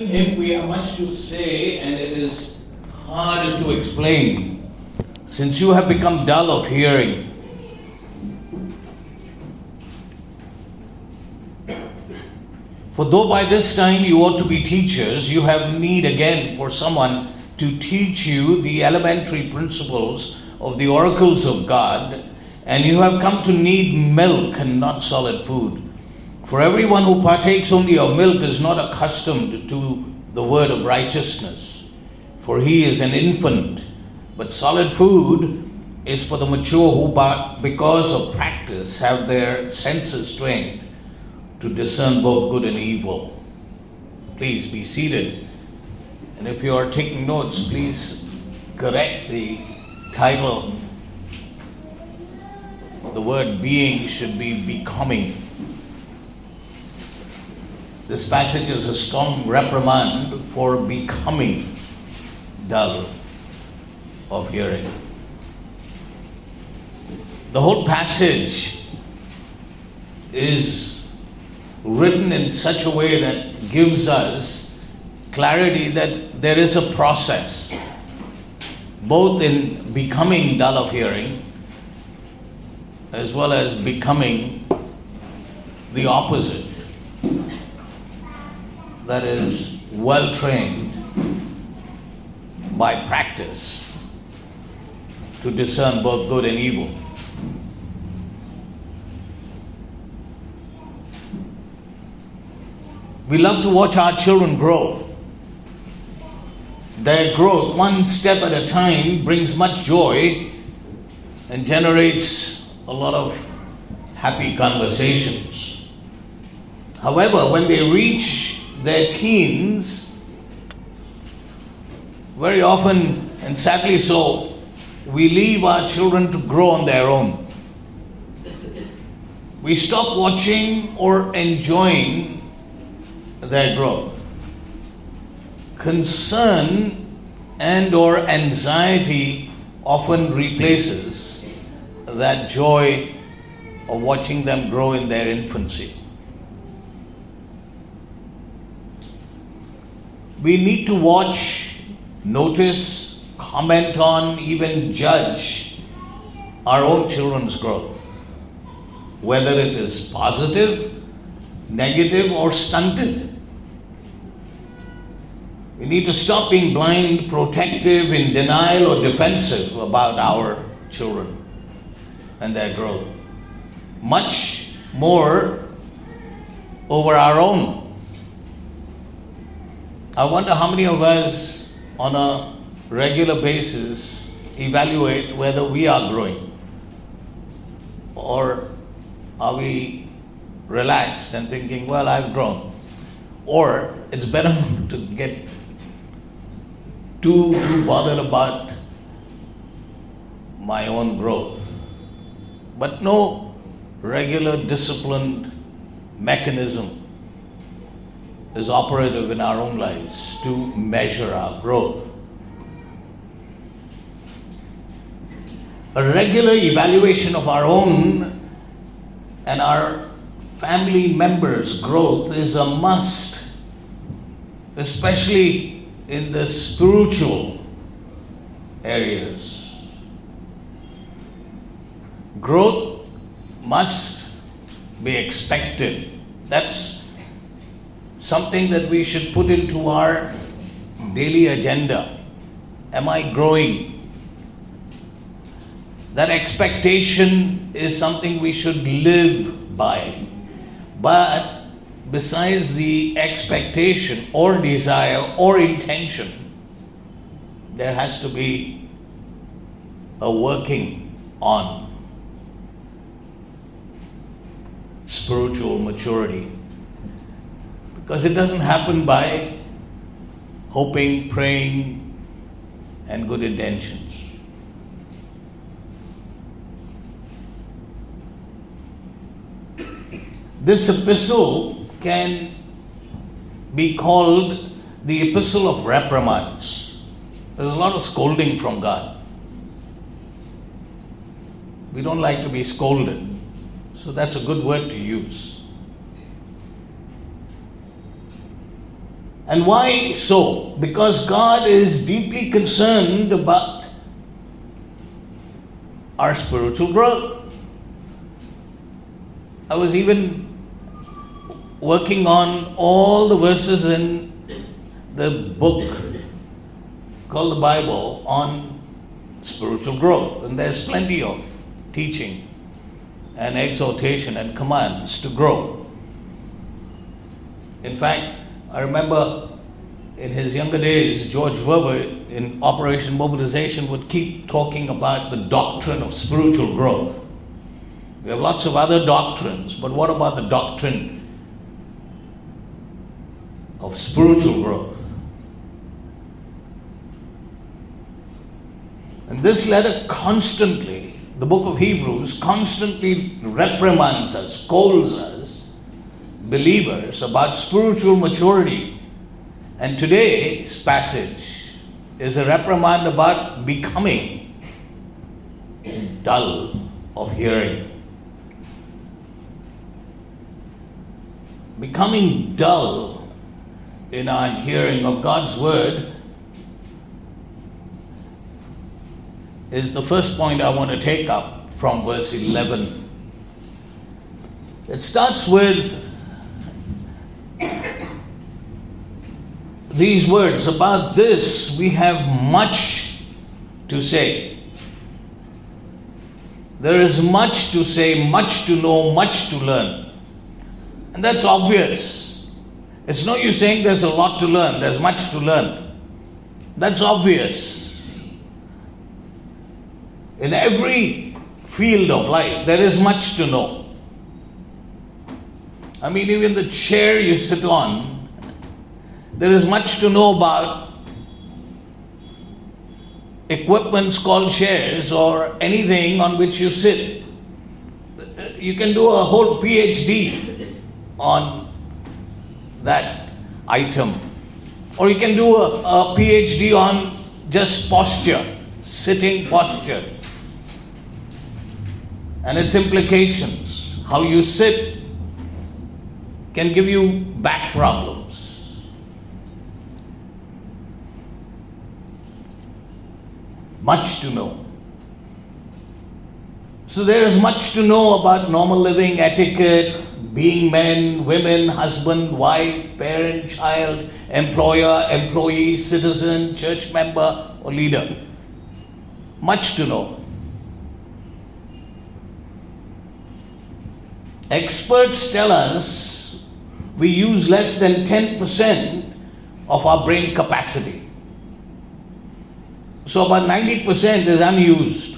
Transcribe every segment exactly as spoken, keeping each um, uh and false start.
Him, we have much to say, and it is hard to explain, since you have become dull of hearing. For though by this time you ought to be teachers, you have need again for someone to teach you the elementary principles of the oracles of God, and you have come to need milk and not solid food. For everyone who partakes only of milk is not accustomed to the word of righteousness, for he is an infant. But solid food is for the mature who, because of practice, have their senses trained to discern both good and evil. Please be seated. And if you are taking notes, please correct the title. The word being should be becoming. This passage is a strong reprimand for becoming dull of hearing. The whole passage is written in such a way that gives us clarity that there is a process, both in becoming dull of hearing as well as becoming the opposite. That is well trained by practice to discern both good and evil. We love to watch our children grow. Their growth, one step at a time, brings much joy and generates a lot of happy conversations. However, when they reach their teens, very often, and sadly so, we leave our children to grow on their own. We stop watching or enjoying their growth. Concern and or anxiety often replaces that joy of watching them grow in their infancy. We need to watch, notice, comment on, even judge our own children's growth, whether it is positive, negative, or stunted. We need to stop being blind, protective, in denial, or defensive about our children and their growth. Much more over our own. I wonder how many of us on a regular basis evaluate whether we are growing, or are we relaxed and thinking, well, I've grown, or it's better to get too, too bothered about my own growth. But no regular disciplined mechanism is operative in our own lives to measure our growth. A regular evaluation of our own and our family members' growth is a must, especially in the spiritual areas. Growth must be expected. That's something that we should put into our daily agenda. Am I growing? That expectation is something we should live by. But besides the expectation or desire or intention, there has to be a working on spiritual maturity. Because it doesn't happen by hoping, praying, and good intentions. This epistle can be called the epistle of reprimands. There's a lot of scolding from God. We don't like to be scolded, so that's a good word to use. And why so? Because God is deeply concerned about our spiritual growth. I was even working on all the verses in the book called the Bible on spiritual growth. And there's plenty of teaching and exhortation and commands to grow. In fact, I remember in his younger days, George Verwer in Operation Mobilization would keep talking about the doctrine of spiritual growth. We have lots of other doctrines, but what about the doctrine of spiritual growth? And this letter constantly, the book of Hebrews, constantly reprimands us, scolds us, believers, about spiritual maturity. And today's passage is a reprimand about becoming dull of hearing. Becoming dull in our hearing of God's word is the first point I want to take up from verse eleven. It starts with these words, about this we have much to say. There is much to say, much to know, much to learn. And that's obvious. It's no use saying there's a lot to learn, there's much to learn. That's obvious. In every field of life, there is much to know. I mean, even the chair you sit on, there is much to know about. Equipments called chairs or anything on which you sit. You can do a whole P H D on that item. Or you can do a, a P H D on just posture, sitting posture, and its implications. How you sit can give you back problems. Much to know. So there is much to know about normal living, etiquette, being men, women, husband, wife, parent, child, employer, employee, citizen, church member, or leader. Much to know. Experts tell us we use less than ten percent of our brain capacity. So about ninety percent is unused.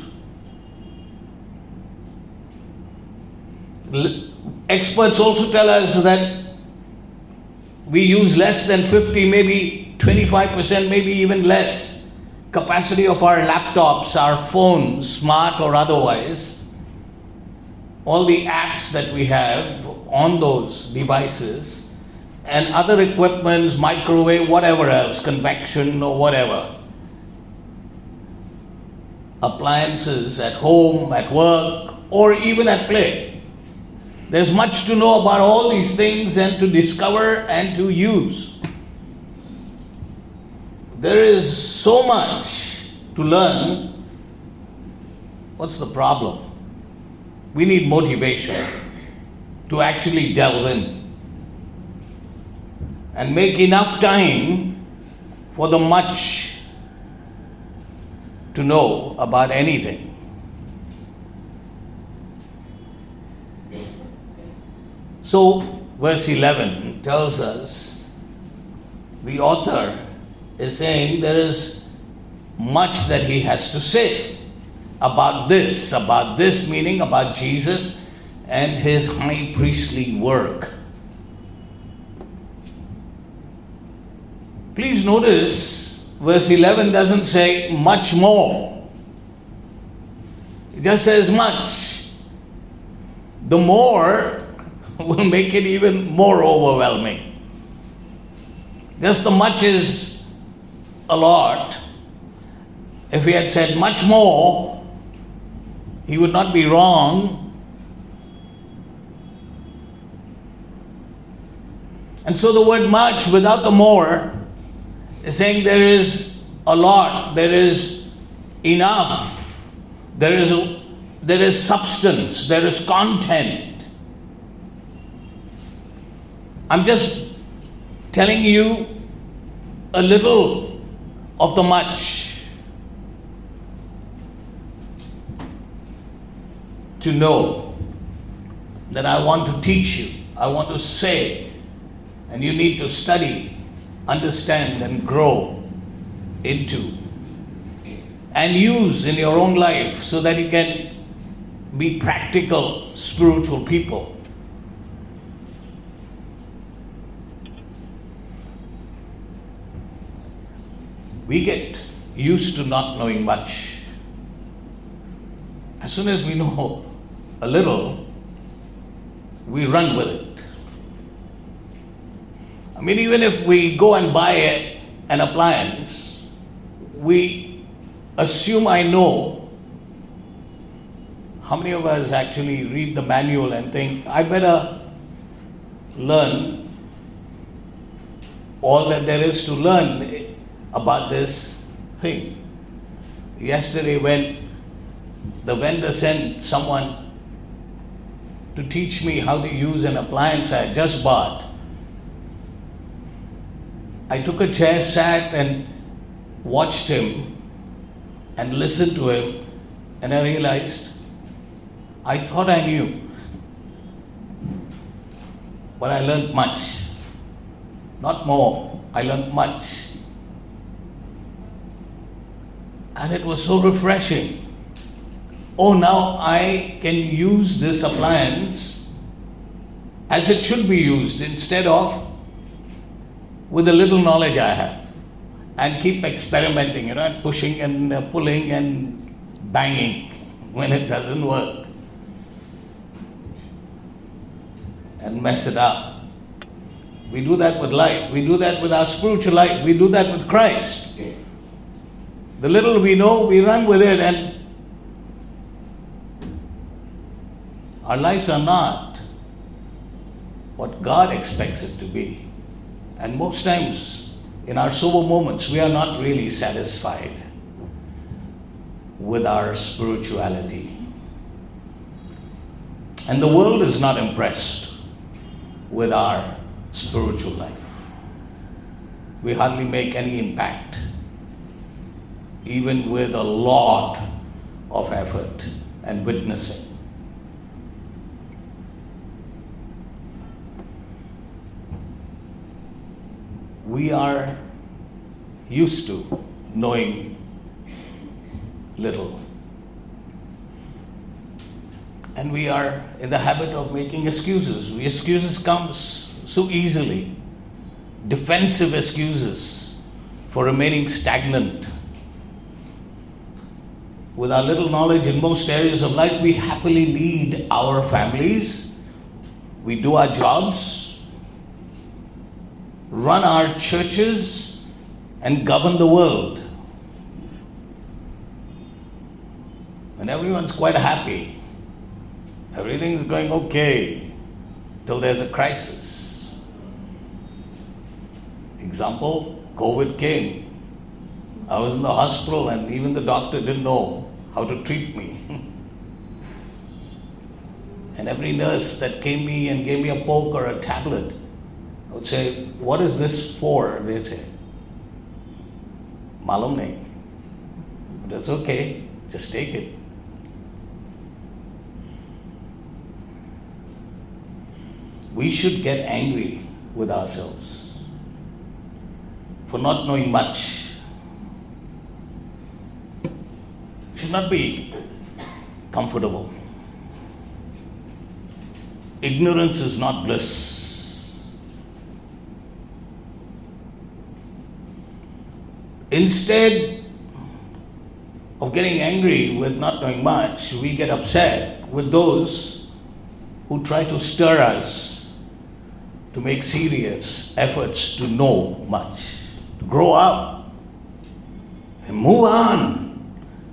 Experts also tell us that we use less than fifty, maybe twenty-five percent, maybe even less capacity of our laptops, our phones, smart or otherwise. All the apps that we have on those devices and other equipments, microwave, whatever else, convection or whatever. Appliances at home, at work, or even at play. There's much to know about all these things and to discover and to use. There is so much to learn. What's the problem? We need motivation to actually delve in and make enough time for the much to know about anything. So, verse eleven tells us, the author is saying there is much that he has to say about this, about this meaning about Jesus and his high priestly work. Please notice, verse eleven doesn't say much more. It just says much. The more will make it even more overwhelming. Just the much is a lot. If he had said much more, he would not be wrong. And so the word much without the more is saying there is a lot, there is enough, there is there is substance, there is content. I'm just telling you a little of the much to know that I want to teach you, I want to say, and you need to study, understand, and grow into and use in your own life so that you can be practical spiritual people. We get used to not knowing much. As soon as we know a little, we run with it. I mean, even if we go and buy a, an appliance, we assume I know. How many of us actually read the manual and think, I better learn all that there is to learn about this thing? Yesterday, when the vendor sent someone to teach me how to use an appliance I had just bought, I took a chair, sat and watched him and listened to him, and I realized I thought I knew, but I learned much. Not more, I learned much. And it was so refreshing. Oh, now I can use this appliance as it should be used, instead of with the little knowledge I have, and keep experimenting, you know, and pushing and uh, pulling and banging when it doesn't work, and mess it up. We do that with life. We do that with our spiritual life. We do that with Christ. The little we know, we run with it, and our lives are not what God expects it to be. And most times, in our sober moments, we are not really satisfied with our spirituality. And the world is not impressed with our spiritual life. We hardly make any impact, even with a lot of effort and witnessing. We are used to knowing little. And we are in the habit of making excuses. Excuses come so easily. Defensive excuses for remaining stagnant. With our little knowledge in most areas of life, we happily lead our families. We do our jobs, run our churches, and govern the world. And everyone's quite happy. Everything's going okay till there's a crisis. Example, COVID came. I was in the hospital and even the doctor didn't know how to treat me. And every nurse that came me and gave me a poke or a tablet, I would say, what is this for? They say, malum nahi. That's okay, just take it. We should get angry with ourselves for not knowing much. We should not be comfortable. Ignorance is not bliss. Instead of getting angry with not knowing much, we get upset with those who try to stir us to make serious efforts to know much, to grow up, and move on,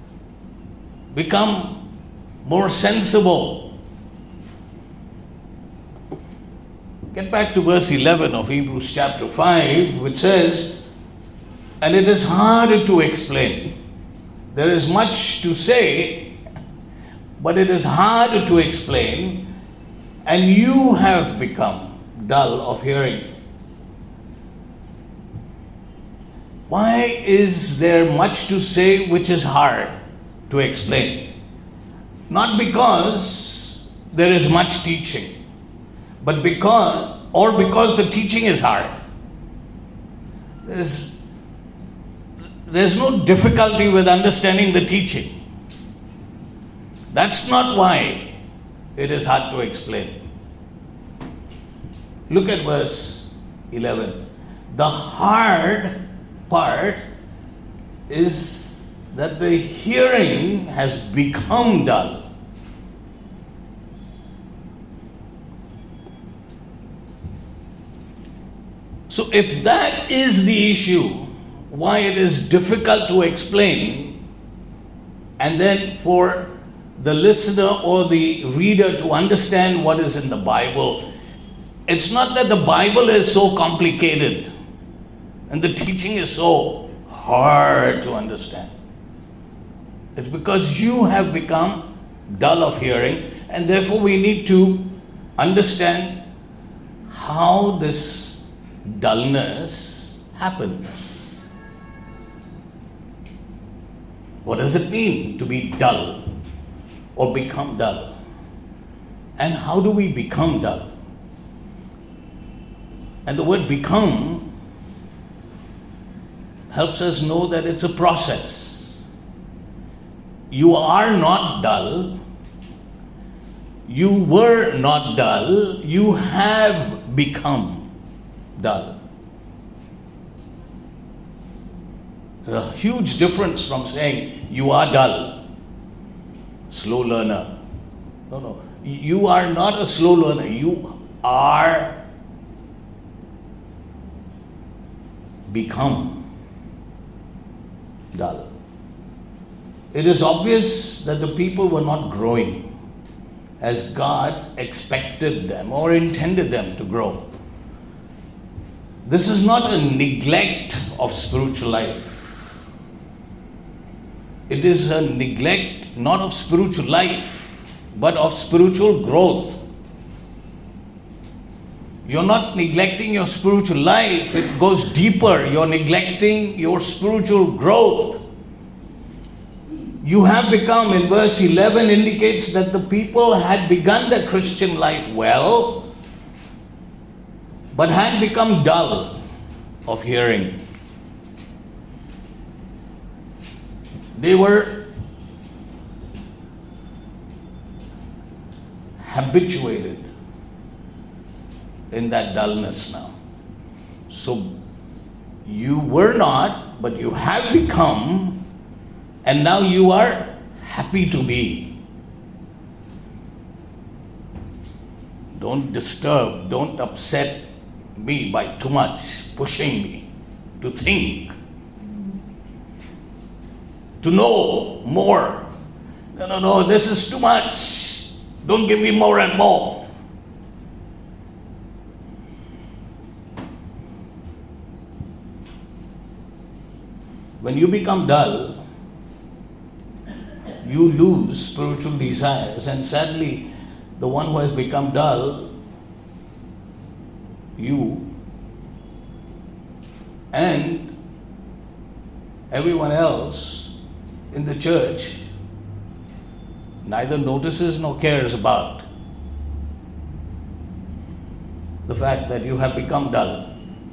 become more sensible. Get back to verse eleven of Hebrews chapter five, which says, and it is hard to explain. There is much to say, but it is hard to explain, and you have become dull of hearing. Why is there much to say which is hard to explain? Not because there is much teaching, but because, or because the teaching is hard. There's, there's no difficulty with understanding the teaching. That's not why it is hard to explain. Look at verse eleven. The hard part is that the hearing has become dull. So if that is the issue, why it is difficult to explain, and then for the listener or the reader to understand what is in the Bible, it's not that the Bible is so complicated and the teaching is so hard to understand. It's because you have become dull of hearing, and therefore we need to understand how this dullness happens. What does it mean to be dull or become dull? And how do we become dull? And the word become helps us know that it's a process. You are not dull. You were not dull. You have become dull. There's a huge difference from saying you are dull, slow learner. No, no. You are not a slow learner. You are become dull. It is obvious that the people were not growing as God expected them or intended them to grow. This is not a neglect of spiritual life. It is a neglect not of spiritual life, but of spiritual growth. You're not neglecting your spiritual life. It goes deeper. You're neglecting your spiritual growth. You have become, in verse eleven, indicates that the people had begun their Christian life well, but had become dull of hearing. They were habituated in that dullness now. So you were not, but you have become, and now you are happy to be. Don't disturb, don't upset me by too much pushing me to think, to know more. No, no, no, this is too much. Don't give me more and more. When you become dull, you lose spiritual desires, and sadly, the one who has become dull, you and everyone else in the church neither notices nor cares about the fact that you have become dull.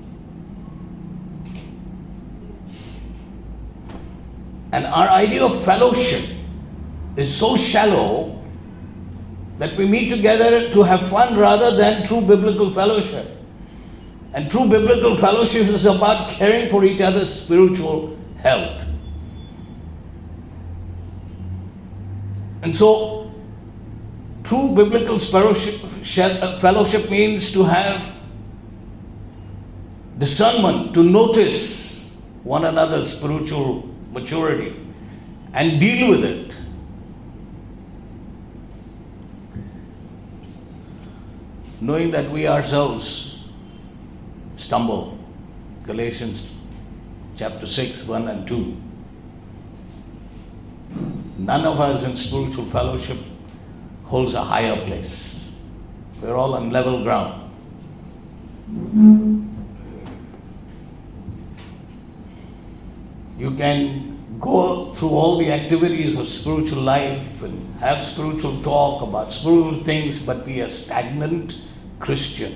And our idea of fellowship is so shallow that we meet together to have fun rather than true biblical fellowship. And true biblical fellowship is about caring for each other's spiritual health. And so, true biblical fellowship means to have discernment, to notice one another's spiritual maturity and deal with it. knowing that we ourselves stumble. Galatians chapter six, one and two. None of us in spiritual fellowship holds a higher place. We're all on level ground. You can go through all the activities of spiritual life and have spiritual talk about spiritual things, but be a stagnant Christian.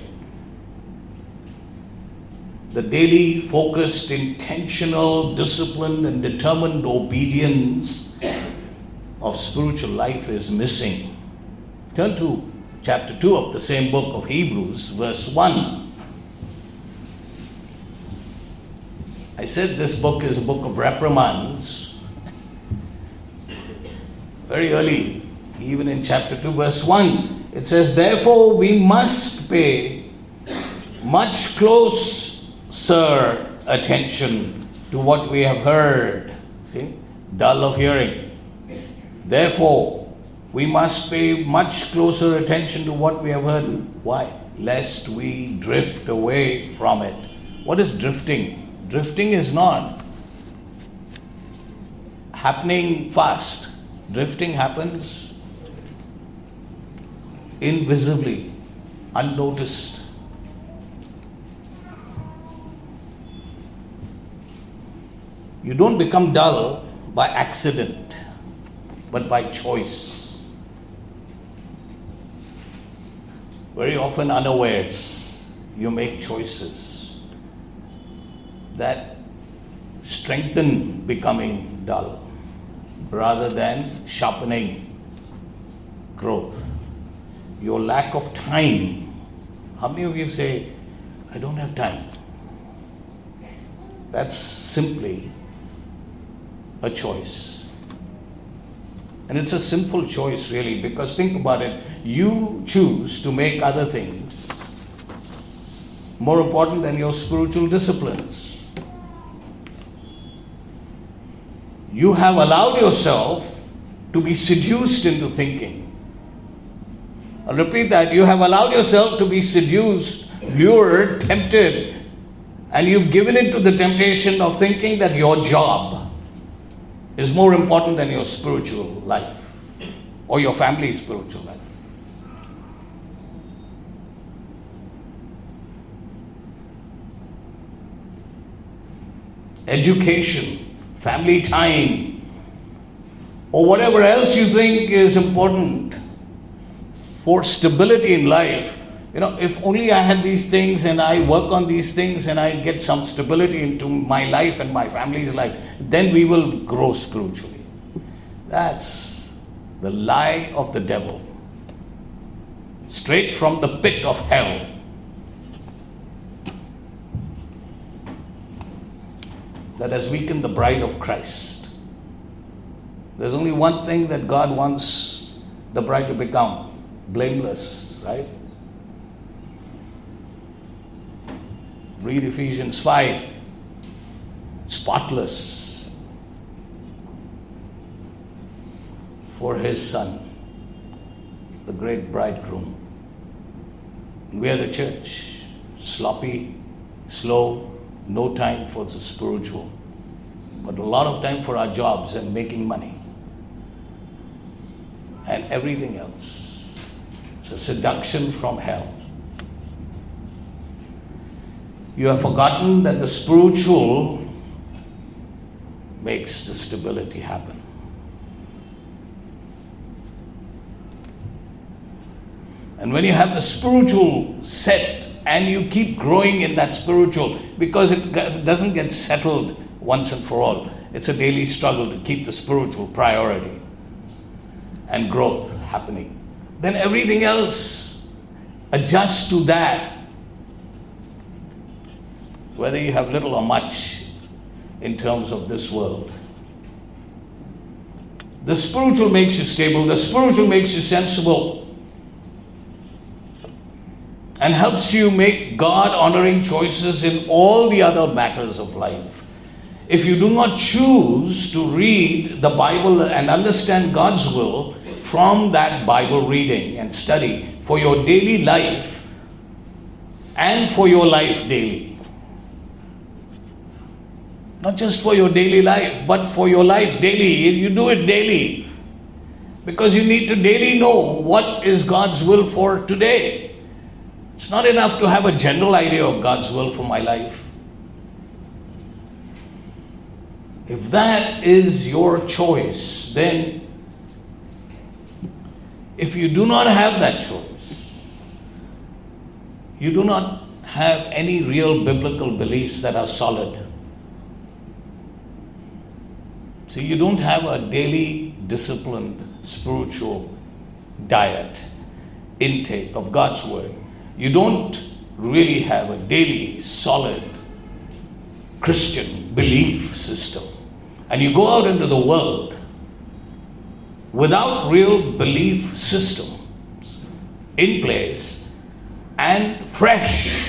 The daily focused, intentional, disciplined and determined obedience of spiritual life is missing. Turn to chapter two of the same book of Hebrews, verse one. I said this book is a book of reprimands. Very early, even in chapter two, verse one, it says, "Therefore we must pay much closer attention to what we have heard." See? Dull of hearing. Therefore, we must pay much closer attention to what we have heard. Why? Lest we drift away from it. What is drifting? Drifting is not happening fast. Drifting happens invisibly, unnoticed. You don't become dull by accident, but by choice. Very often unawares, you make choices that strengthen becoming dull rather than sharpening growth. Your lack of time. How many of you say, "I don't have time"? That's simply a choice. And it's a sinful choice really, because think about it. You choose to make other things more important than your spiritual disciplines. You have allowed yourself to be seduced into thinking. I'll repeat that. You have allowed yourself to be seduced, lured, tempted, and you've given in to the temptation of thinking that your job is more important than your spiritual life or your family's spiritual life. Education, family time, or whatever else you think is important for stability in life. You know, if only I had these things and I work on these things and I get some stability into my life and my family's life, then we will grow spiritually. That's the lie of the devil. Straight from the pit of hell. That has weakened the bride of Christ. There's only one thing that God wants the bride to become: blameless, right? Read Ephesians five. Spotless for his son, the great bridegroom. We are the church, sloppy, slow, no time for the spiritual, but a lot of time for our jobs and making money and everything else. It's a seduction from hell. You have forgotten that the spiritual makes the stability happen. And when you have the spiritual set and you keep growing in that spiritual, because it doesn't get settled once and for all. It's a daily struggle to keep the spiritual priority and growth happening. Then everything else adjusts to that. Whether you have little or much in terms of this world. The spiritual makes you stable. The spiritual makes you sensible. And helps you make God-honoring choices in all the other matters of life. If you do not choose to read the Bible and understand God's will from that Bible reading and study for your daily life, and for your life daily. Not just for your daily life, but for your life daily. You do it daily. Because you need to daily know what is God's will for today. It's not enough to have a general idea of God's will for my life. If that is your choice, then if you do not have that choice, you do not have any real biblical beliefs that are solid. So you don't have a daily disciplined spiritual diet, intake of God's word. You don't really have a daily solid Christian belief system. And you go out into the world without real belief systems in place and fresh.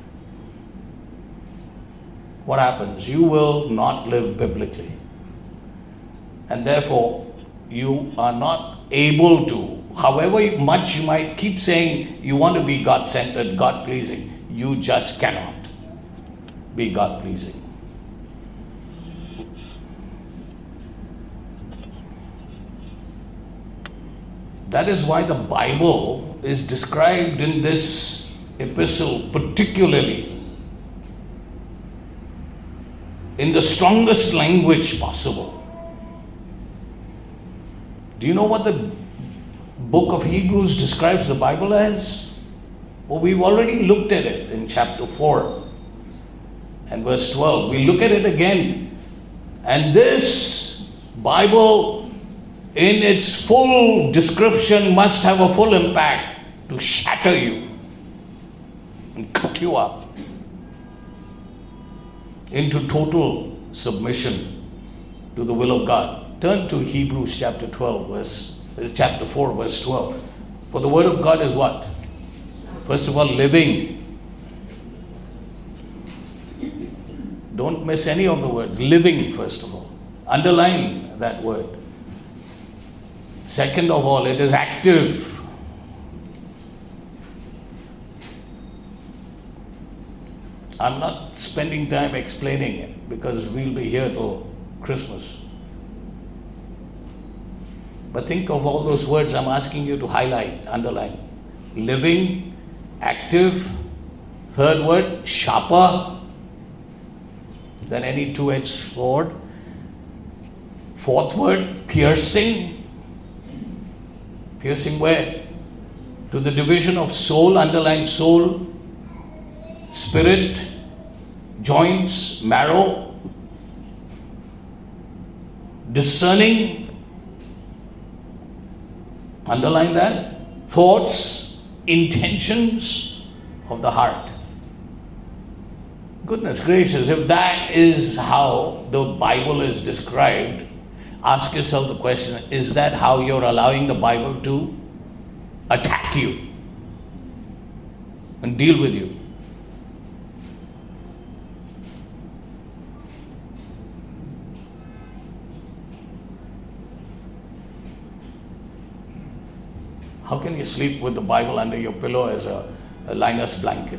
What happens? You will not live biblically. And therefore, you are not able to, however much you might keep saying you want to be God-centered, God-pleasing, you just cannot be God-pleasing. That is why the Bible is described in this epistle particularly in the strongest language possible. Do you know what the book of Hebrews describes the Bible as? Well, we've already looked at it in chapter four and verse twelve. We look at it again. And this Bible, in its full description, must have a full impact to shatter you and cut you up into total submission to the will of God. Turn to Hebrews chapter twelve, verse chapter four, verse twelve. For the word of God is what? First of all, living. Don't miss any of the words. Living, first of all. Underline that word. Second of all, it is active. I'm not spending time explaining it because we'll be here till Christmas. But think of all those words I'm asking you to highlight, underline. Living, active, third word, sharper than any two-edged sword. Fourth word, piercing. Piercing where? To the division of soul, underline soul, spirit, joints, marrow. Discerning, underline that, thoughts, intentions of the heart. Goodness gracious, if that is how the Bible is described, ask yourself the question, is that how you're allowing the Bible to attack you and deal with you? How can you sleep with the Bible under your pillow as a, a Linus blanket?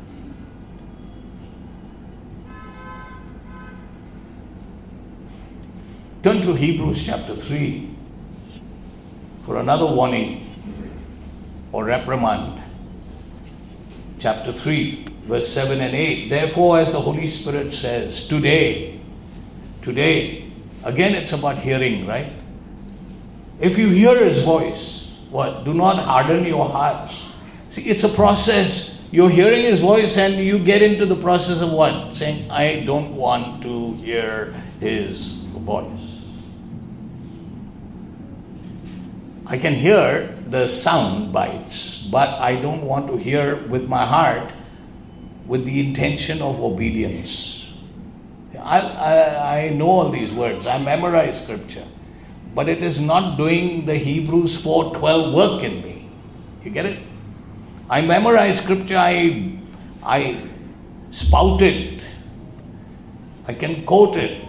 Turn to Hebrews chapter three for another warning or reprimand. Chapter three, verse seven and eight. Therefore, as the Holy Spirit says, today, today, again it's about hearing, right? If you hear His voice, what? Do not harden your hearts. See, it's a process. You're hearing His voice and you get into the process of what? Saying, I don't want to hear His voice. I can hear the sound bites, but I don't want to hear with my heart with the intention of obedience. I, I, I know all these words. I memorize scripture. But it is not doing the Hebrews four twelve work in me. You get it? I memorize scripture, I, I spout it, I can quote it,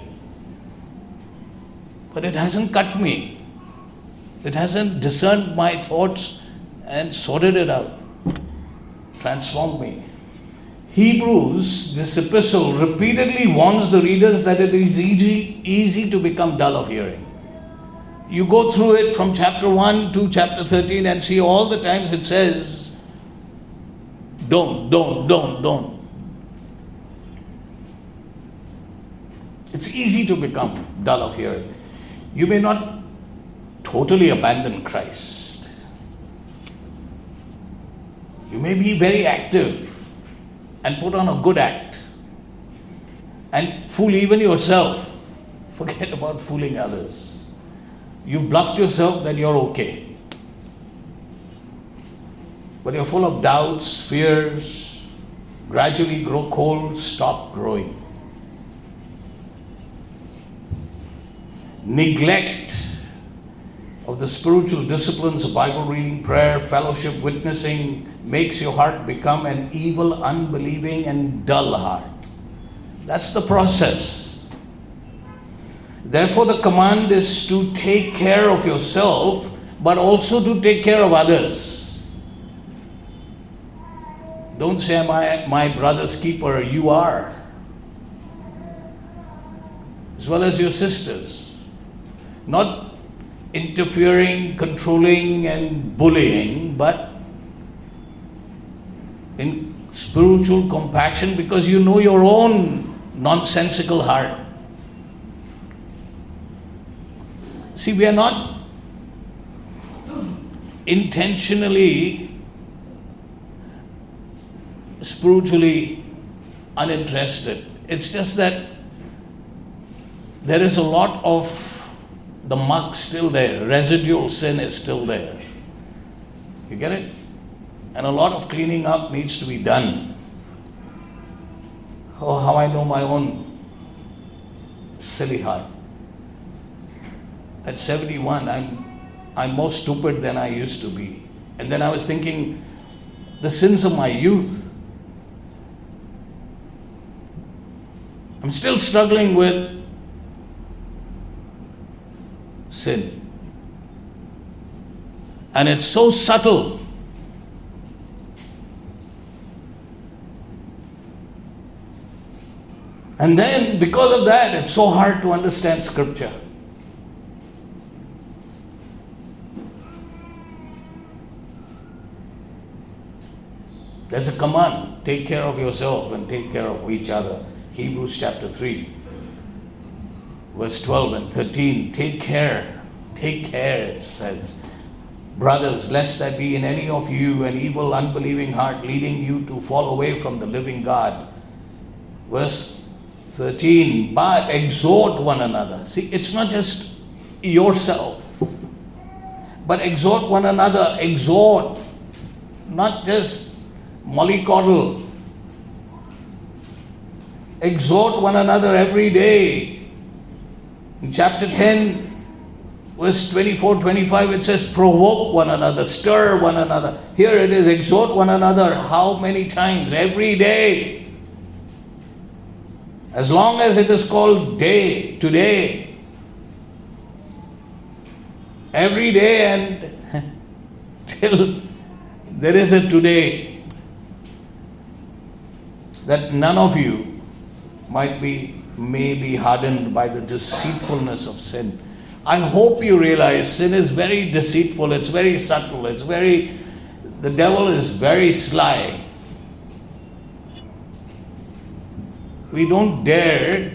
but it hasn't cut me. It hasn't discerned my thoughts and sorted it out, transformed me. Hebrews, this epistle, repeatedly warns the readers that it is easy, easy to become dull of hearing. You go through it from chapter one to chapter thirteen and see all the times it says, don't, don't, don't, don't. It's easy to become dull of hearing. You may not totally abandon Christ. You may be very active and put on a good act and fool even yourself. Forget about fooling others. You've bluffed yourself that you're okay. But you're full of doubts, fears, gradually grow cold, stop growing. Neglect of the spiritual disciplines of Bible reading, prayer, fellowship, witnessing makes your heart become an evil, unbelieving, and dull heart. That's the process. Therefore, the command is to take care of yourself, but also to take care of others. Don't say, am I my brother's keeper? You are. As well as your sisters. Not interfering, controlling, and bullying, but in spiritual compassion, because you know your own nonsensical heart. See, we are not intentionally spiritually uninterested. It's just that there is a lot of the muck still there. Residual sin is still there. You get it? And a lot of cleaning up needs to be done. Oh, how I know my own silly heart. At seventy-one, I'm I'm more stupid than I used to be. And then I was thinking, the sins of my youth. I'm still struggling with sin. And it's so subtle. And then, because of that, it's so hard to understand Scripture. There's a command, take care of yourself and take care of each other. Hebrews chapter three, verse twelve and thirteen. Take care, take care, it says. Brothers, lest there be in any of you an evil, unbelieving heart leading you to fall away from the living God. Verse thirteen, but exhort one another. See, it's not just yourself, but exhort one another. Exhort, not just mollycoddle. Exhort one another every day. In chapter ten, verse twenty-four twenty-five, it says, provoke one another, stir one another. Here it is, exhort one another. How many times? Every day. As long as it is called day, today. Every day, and till there is a today, that none of you might be, may be hardened by the deceitfulness of sin. I hope you realize sin is very deceitful, it's very subtle, it's very, the devil is very sly. We don't dare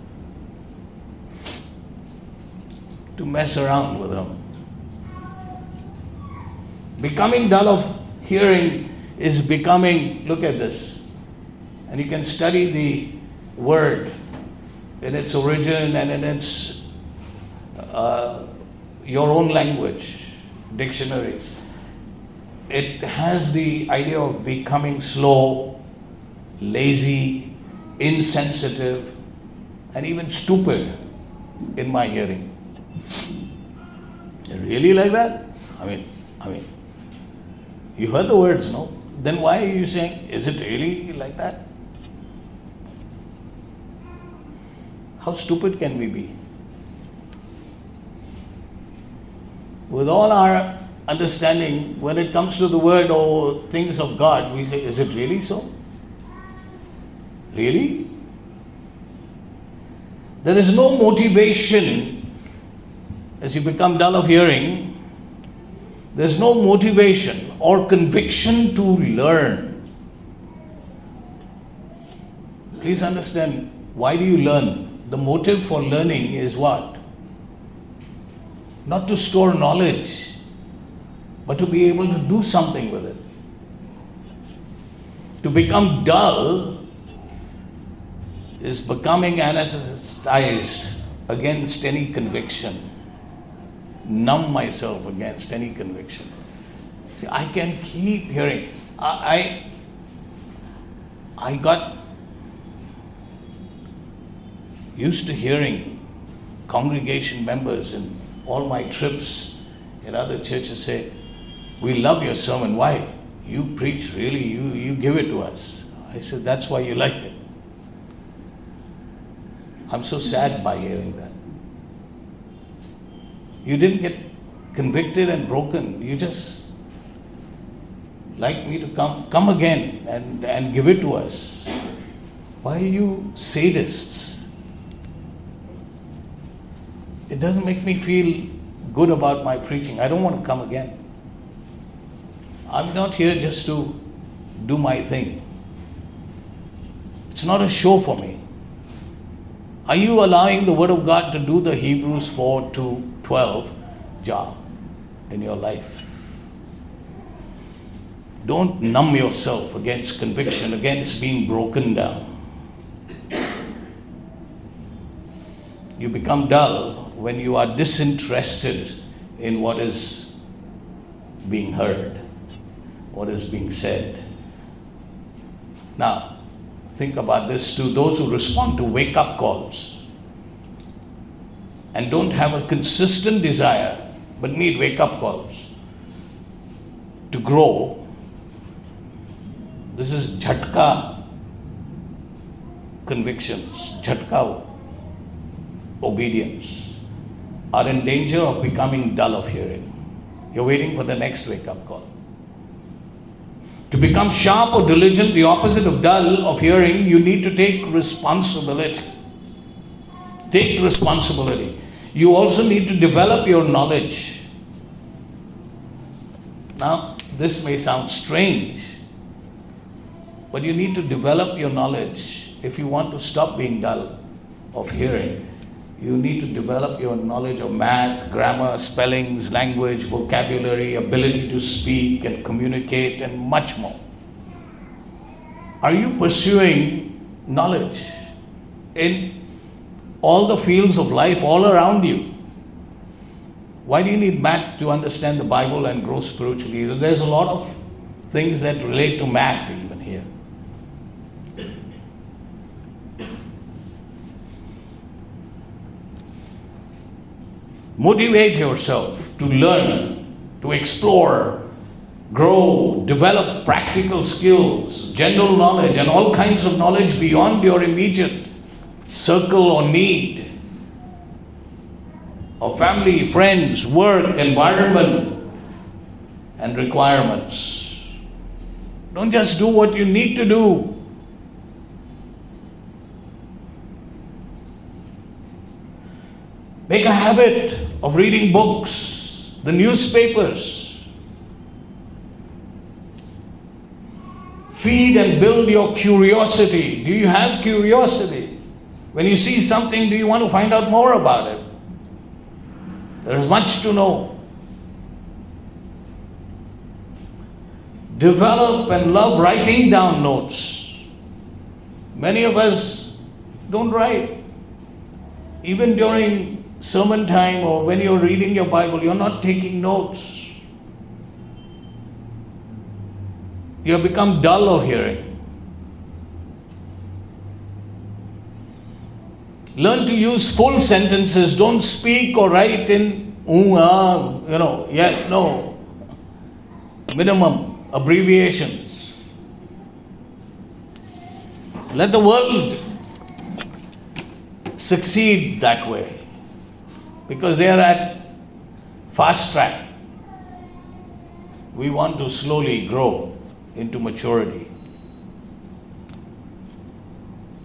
to mess around with him. Becoming dull of hearing is becoming, look at this, and you can study the word in its origin and in its uh, your own language, dictionaries. It has the idea of becoming slow, lazy, insensitive, and even stupid in my hearing. Really like that? I mean, I mean, you heard the words, no? Then why are you saying, is it really like that? How stupid can we be? With all our understanding, when it comes to the word or things of God, we say, is it really so? Really? There is no motivation as you become dull of hearing. There's no motivation or conviction to learn. Please understand, why do you learn? The motive for learning is what? Not to store knowledge, but to be able to do something with it. To become dull is becoming anesthetized against any conviction. Numb myself against any conviction. See, I can keep hearing. I, I, I got used to hearing congregation members in all my trips in other churches say, "We love your sermon. Why? You preach really, you, you give it to us." I said, "That's why you like it." I'm so sad by hearing that. You didn't get convicted and broken. You just like me to come come again and, and give it to us. Why are you sadists? It doesn't make me feel good about my preaching. I don't want to come again. I'm not here just to do my thing. It's not a show for me. Are you allowing the Word of God to do the Hebrews four to twelve job in your life? Don't numb yourself against conviction, against being broken down. You become dull when you are disinterested in what is being heard, what is being said. Now, think about this to those who respond to wake-up calls and don't have a consistent desire but need wake-up calls to grow. This is jhatka convictions, jhatka obedience, are in danger of becoming dull of hearing. You're waiting for the next wake-up call. To become sharp or diligent, the opposite of dull of hearing, you need to take responsibility. Take responsibility. You also need to develop your knowledge. Now, this may sound strange, but you need to develop your knowledge. If you want to stop being dull of hearing, you need to develop your knowledge of math, grammar, spellings, language, vocabulary, ability to speak and communicate, and much more. Are you pursuing knowledge in all the fields of life all around you? Why do you need math to understand the Bible and grow spiritually? There's a lot of things that relate to math even here. Motivate yourself to learn, to explore, grow, develop practical skills, general knowledge, and all kinds of knowledge beyond your immediate circle or need of family, friends, work, environment, and requirements. Don't just do what you need to do. Make a habit of reading books, the newspapers. Feed and build your curiosity. Do you have curiosity? When you see something, do you want to find out more about it? There is much to know. Develop and love writing down notes. Many of us don't write. Even during sermon time or when you're reading your Bible, you're not taking notes. You have become dull of hearing. Learn to use full sentences. Don't speak or write in um, ah, you know, yeah, no. Minimum abbreviations. Let the world succeed that way, because they are at fast track. We want to slowly grow into maturity.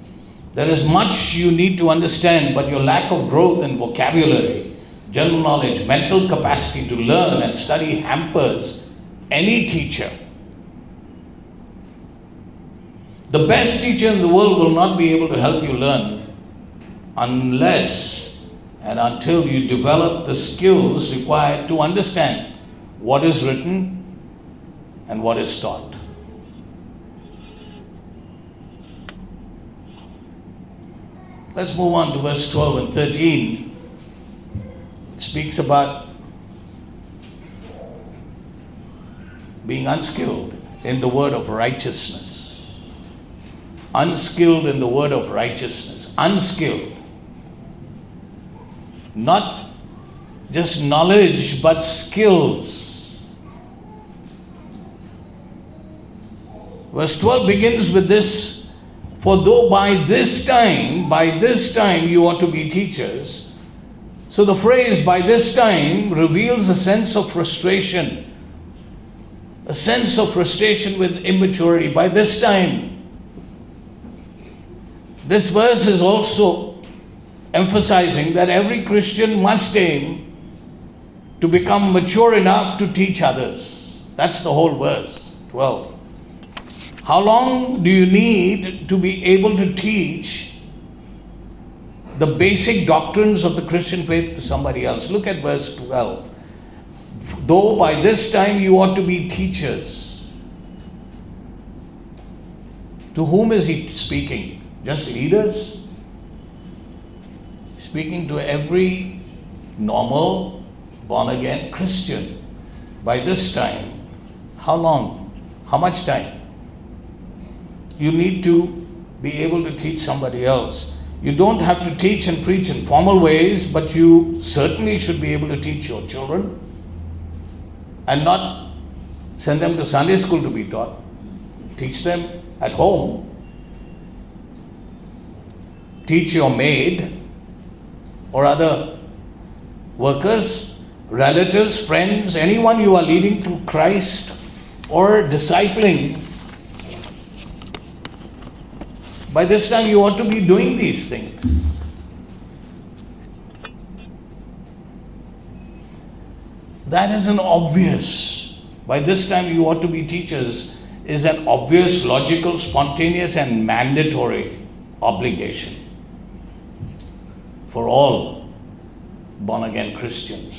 There is much you need to understand, but your lack of growth in vocabulary, general knowledge, mental capacity to learn and study hampers any teacher. The best teacher in the world will not be able to help you learn unless and until you develop the skills required to understand what is written and what is taught. Let's move on to verse twelve and thirteen. It speaks about being unskilled in the word of righteousness. Unskilled in the word of righteousness. Unskilled. Not just knowledge, but skills. Verse twelve begins with this. For though by this time, by this time you ought to be teachers. So the phrase by this time reveals a sense of frustration. A sense of frustration with immaturity. By this time. This verse is also emphasizing that every Christian must aim to become mature enough to teach others. That's the whole verse, twelve. How long do you need to be able to teach the basic doctrines of the Christian faith to somebody else? Look at verse twelve. Though by this time you ought to be teachers. To whom is he speaking? Just leaders? Speaking to every normal, born-again Christian. By this time. How long? How much time? You need to be able to teach somebody else. You don't have to teach and preach in formal ways, but you certainly should be able to teach your children and not send them to Sunday school to be taught. Teach them at home. Teach your maid or other workers, relatives, friends, anyone you are leading to Christ or discipling. By this time you ought to be doing these things. That is an obvious, by this time you ought to be teachers, is an obvious, logical, spontaneous and mandatory obligation for all born-again Christians.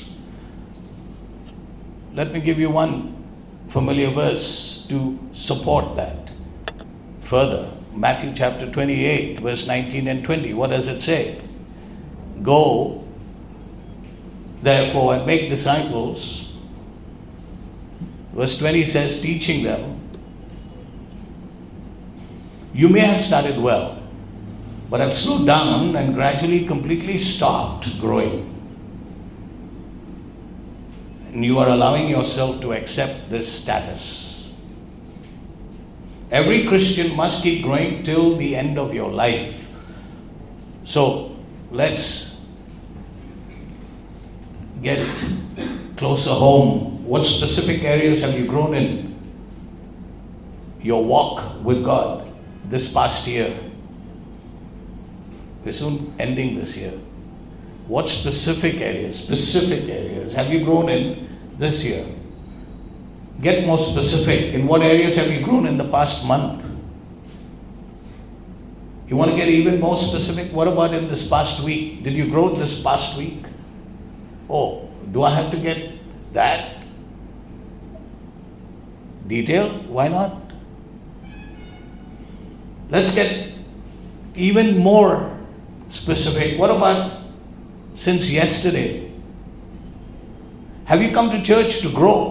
Let me give you one familiar verse to support that further. Matthew chapter twenty-eight, verse nineteen and twenty. What does it say? Go, therefore, and make disciples. Verse twenty says, teaching them. You may have started well, but have slowed down and gradually completely stopped growing. And you are allowing yourself to accept this status. Every Christian must keep growing till the end of your life. So, let's get closer home. What specific areas have you grown in your walk with God this past year? We're soon ending this year. What specific areas, specific areas have you grown in this year? Get more specific. In what areas have you grown in the past month? You want to get even more specific? What about in this past week? Did you grow this past week? Oh, do I have to get that detailed? Why not? Let's get even more specific. What about since yesterday? Have you come to church to grow?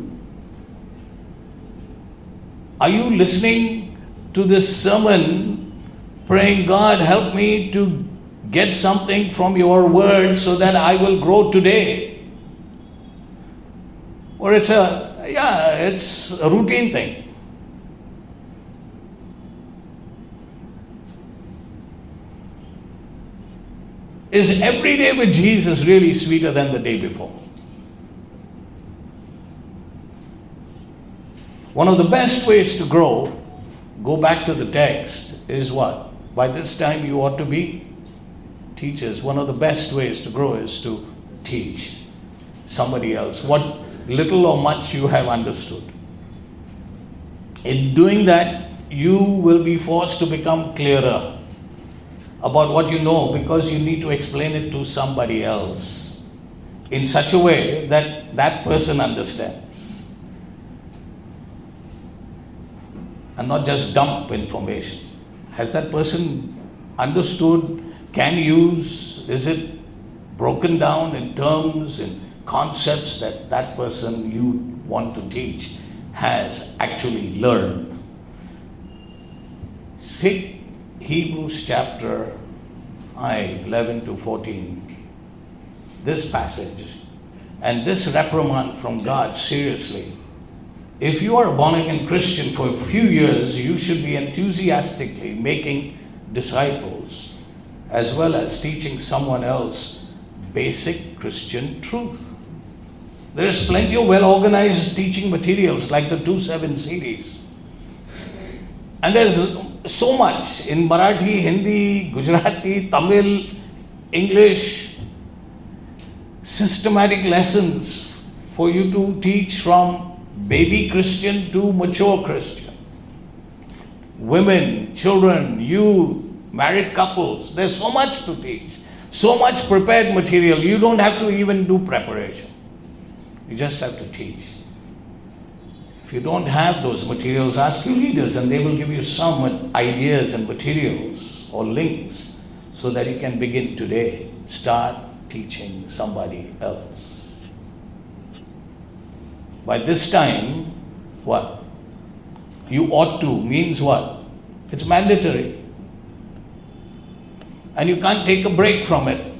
Are you listening to this sermon, praying, God, help me to get something from your word so that I will grow today? Or it's a, yeah, it's a routine thing. Is every day with Jesus really sweeter than the day before? One of the best ways to grow, go back to the text, is what? By this time you ought to be teachers. One of the best ways to grow is to teach somebody else what little or much you have understood. In doing that, you will be forced to become clearer about what you know, because you need to explain it to somebody else in such a way that that person understands, and not just dump information. Has that person understood, can use, is it broken down in terms and concepts that that person you want to teach has actually learned? Take Hebrews chapter five, eleven to fourteen, this passage and this reprimand from God seriously. If you are a born-again Christian for a few years, you should be enthusiastically making disciples as well as teaching someone else basic Christian truth. There is plenty of well-organized teaching materials like the two seven C Ds. And there's so much in Marathi, Hindi, Gujarati, Tamil, English, systematic lessons for you to teach from baby Christian to mature Christian. Women, children, youth, married couples. There's so much to teach. So much prepared material. You don't have to even do preparation. You just have to teach. If you don't have those materials, ask your leaders and they will give you some ideas and materials or links so that you can begin today. Start teaching somebody else. By this time, what? You ought to means what? It's mandatory. And you can't take a break from it.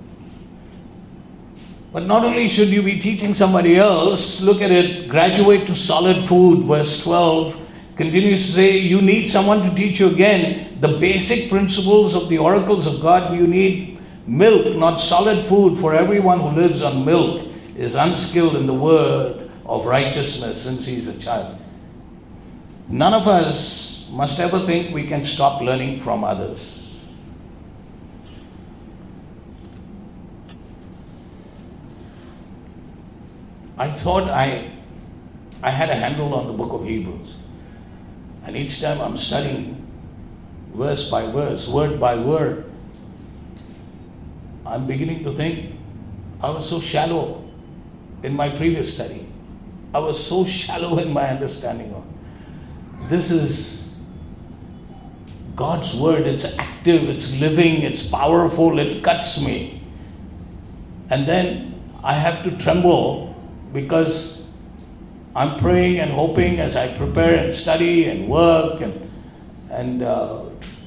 But not only should you be teaching somebody else, look at it, graduate to solid food, verse twelve, continues to say, you need someone to teach you again the basic principles of the oracles of God. You need milk, not solid food, for everyone who lives on milk is unskilled in the word of righteousness since he is a child. None of us must ever think we can stop learning from others. I thought I, I had a handle on the book of Hebrews. And each time I'm studying verse by verse, word by word, I'm beginning to think I was so shallow in my previous study. I was so shallow in my understanding of it. This is God's word. It's active, it's living, it's powerful, it cuts me. And then I have to tremble because I'm praying and hoping as I prepare and study and work and, and uh,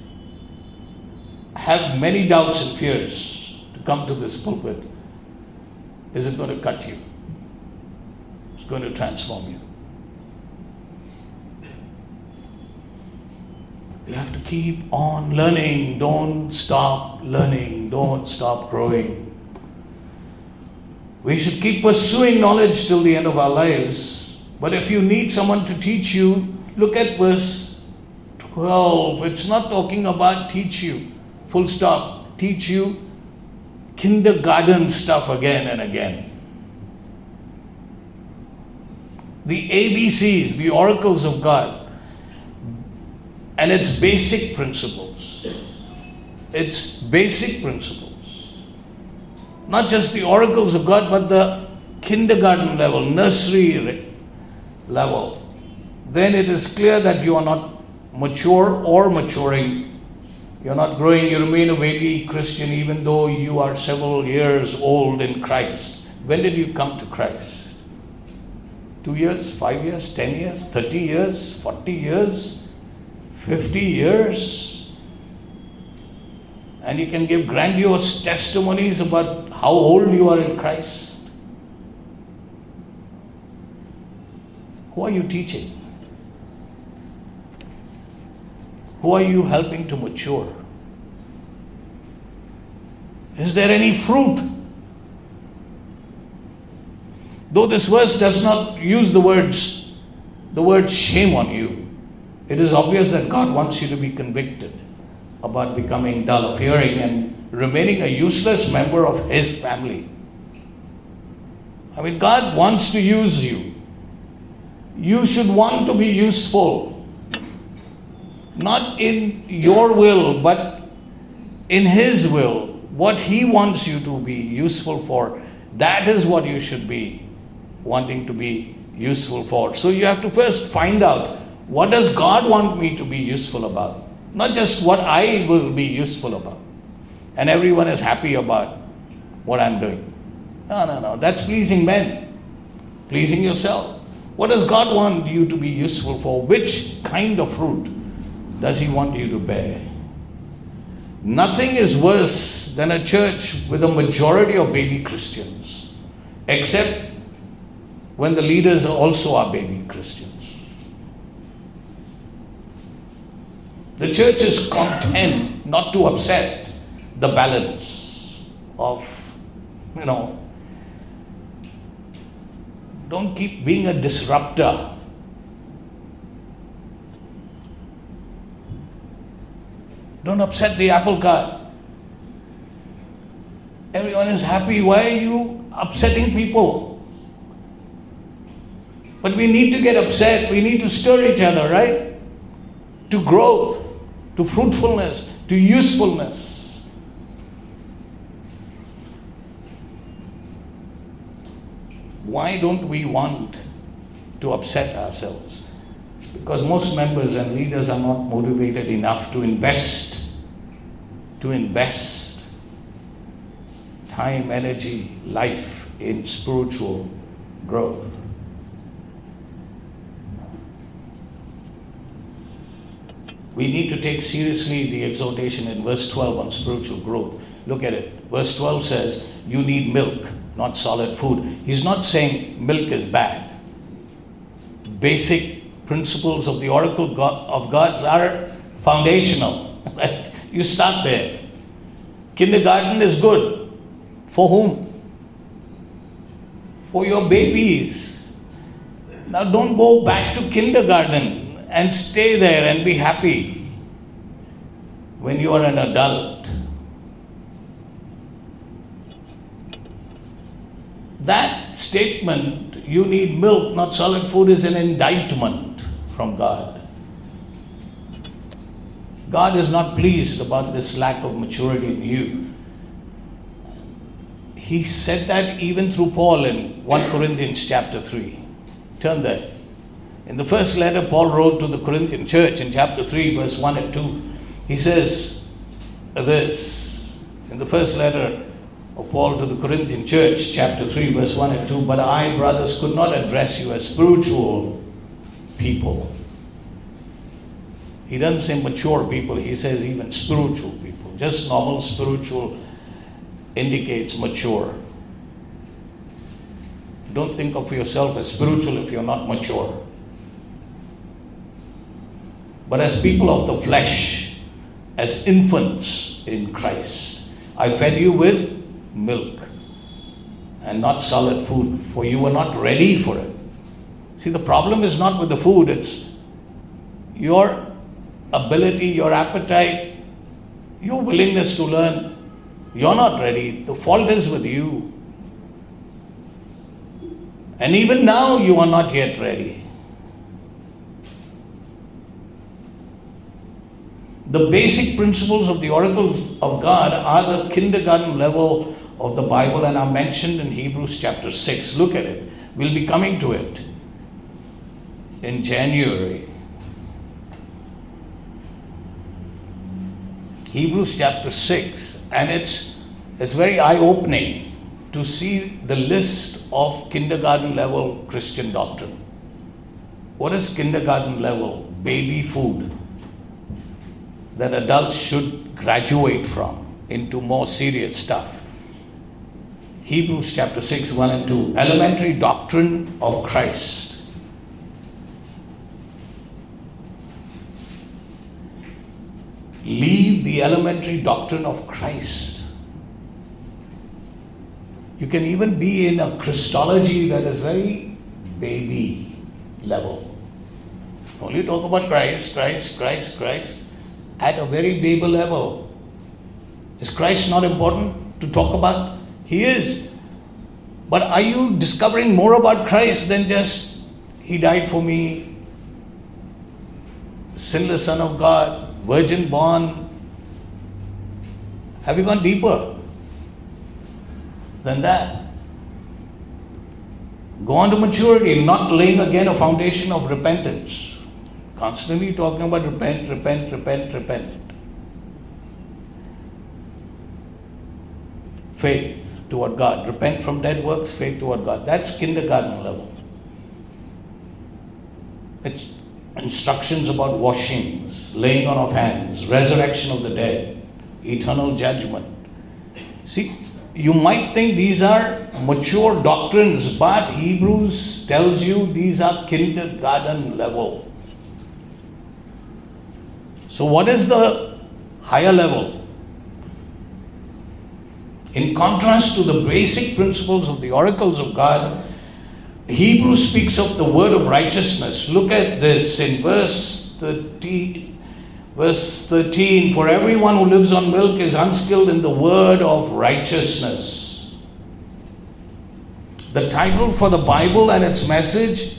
have many doubts and fears to come to this pulpit. Is it going to cut you? It's going to transform you. You have to keep on learning. Don't stop learning. Don't stop growing. We should keep pursuing knowledge till the end of our lives. But if you need someone to teach you, look at verse twelve. It's not talking about teach you, full stop. Teach you kindergarten stuff again and again. The A B Cs, the oracles of God, and its basic principles. Its basic principles. Not just the oracles of God, but the kindergarten level, nursery level. Then it is clear that you are not mature or maturing. You are not growing. You remain a baby Christian even though you are several years old in Christ. When did you come to Christ? Two years, five years, ten years, thirty years, forty years, fifty years? And you can give grandiose testimonies about how old you are in Christ. Who are you teaching? Who are you helping to mature? Is there any fruit? Though this verse does not use the words, the word shame on you, it is obvious that God wants you to be convicted about becoming dull of hearing and remaining a useless member of His family. I mean, God wants to use you. You should want to be useful. Not in your will, but in His will. What He wants you to be useful for, that is what you should be wanting to be useful for. So you have to first find out, what does God want me to be useful about? Not just what I will be useful about. And everyone is happy about what I'm doing. No, no, no. That's pleasing men. Pleasing yourself. What does God want you to be useful for? Which kind of fruit does He want you to bear? Nothing is worse than a church with a majority of baby Christians, except when the leaders also are baby Christians. The church is content not to upset the balance of, you know, don't keep being a disruptor. Don't upset the apple cart. Everyone is happy. Why are you upsetting people? But we need to get upset. We need to stir each other, right? To growth, to fruitfulness, to usefulness. Why don't we want to upset ourselves? It's because most members and leaders are not motivated enough to invest, to invest time, energy, life in spiritual growth. We need to take seriously the exhortation in verse twelve on spiritual growth. Look at it. Verse twelve says, you need milk, not solid food. He's not saying milk is bad. Basic principles of the oracle of God are foundational. Right? You start there. Kindergarten is good. For whom? For your babies. Now don't go back to kindergarten and stay there and be happy when you are an adult. That statement, you need milk, not solid food, is an indictment from God. God is not pleased about this lack of maturity in you. He said that even through Paul in First Corinthians chapter three. Turn there. In the first letter Paul wrote to the Corinthian church in chapter three, verse one and two, he says this, in the first letter of Paul to the Corinthian church, chapter three, verse one and two, but I, brothers, could not address you as spiritual people. He doesn't say mature people, he says even spiritual people. Just normal spiritual indicates mature. Don't think of yourself as spiritual if you're not mature. But as people of the flesh, as infants in Christ, I fed you with milk and not solid food, for you were not ready for it. See, the problem is not with the food, it's your ability, your appetite, your willingness to learn. You're not ready. The fault is with you. And even now you are not yet ready. The basic principles of the oracles of God are the kindergarten level of the Bible and are mentioned in Hebrews chapter six. Look at it. We'll be coming to it in January. Hebrews chapter six, and it's it's very eye-opening to see the list of kindergarten level Christian doctrine. What is kindergarten level? Baby food that adults should graduate from into more serious stuff. Hebrews chapter six, one and two. Elementary doctrine of Christ. Leave the elementary doctrine of Christ. You can even be in a Christology that is very baby level. Only talk about Christ, Christ, Christ, Christ. at a very baby level. Is Christ not important to talk about? He is. But are you discovering more about Christ than just He died for me, sinless Son of God, virgin born? Have you gone deeper than that? Go on to maturity, not laying again a foundation of repentance. Constantly talking about repent, repent, repent, repent. Faith toward God. Repent from dead works, faith toward God. That's kindergarten level. It's instructions about washings, laying on of hands, resurrection of the dead, eternal judgment. See, you might think these are mature doctrines, but Hebrews tells you these are kindergarten level. So what is the higher level? In contrast to the basic principles of the oracles of God, Hebrews speaks of the word of righteousness. Look at this in verse thirteen. Verse thirteen, for everyone who lives on milk is unskilled in the word of righteousness. The title for the Bible and its message,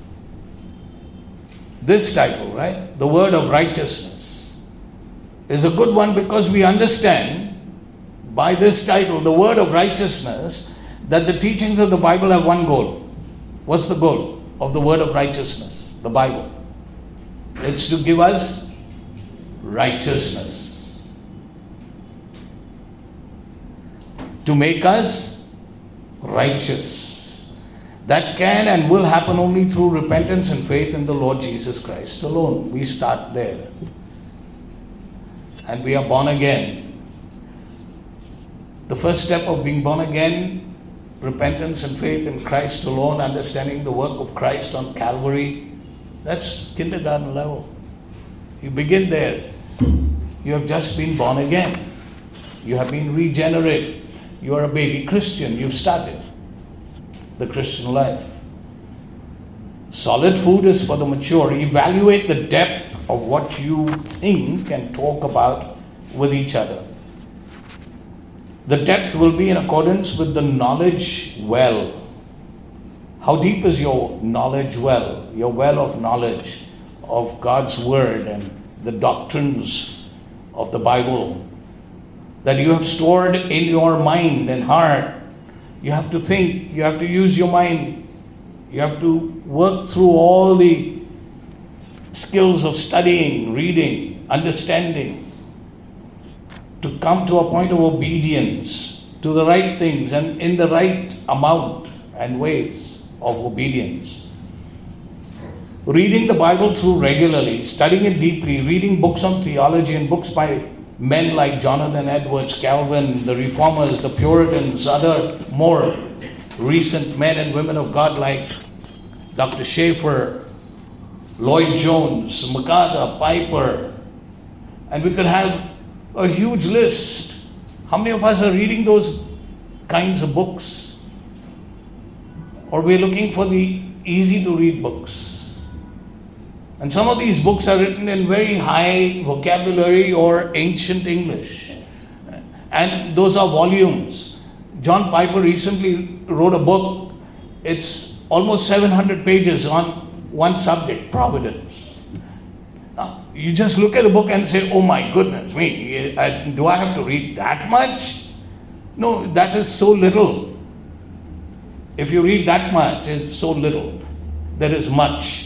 this title, right? The word of righteousness, is a good one because we understand by this title, the word of righteousness, that the teachings of the Bible have one goal. What's the goal of the word of righteousness, the Bible? It's to give us righteousness, to make us righteous. That can and will happen only through repentance and faith in the Lord Jesus Christ alone. We start there. And we are born again. The first step of being born again, repentance and faith in Christ alone, understanding the work of Christ on Calvary, that's kindergarten level. You begin there. You have just been born again. You have been regenerated. You are a baby Christian. You've started the Christian life. Solid food is for the mature. Evaluate the depth of what you think and talk about with each other. The depth will be in accordance with the knowledge well. How deep is your knowledge well? Your well of knowledge of God's Word and the doctrines of the Bible that you have stored in your mind and heart. You have to think, you have to use your mind, you have to work through all the skills of studying, reading, understanding, to come to a point of obedience to the right things and in the right amount and ways of obedience. Reading the Bible through regularly, studying it deeply, reading books on theology and books by men like Jonathan Edwards, Calvin, the Reformers, the Puritans, other more recent men and women of God like Doctor Schaeffer, Lloyd Jones, MacArthur, Piper, and we could have a huge list. How many of us are reading those kinds of books? Or we're looking for the easy to read books? And some of these books are written in very high vocabulary or ancient English. And those are volumes. John Piper recently wrote a book. It's almost seven hundred pages on one subject, providence. Now, you just look at the book and say, oh my goodness me, do I have to read that much? No, that is so little. If you read that much, it's so little. There is much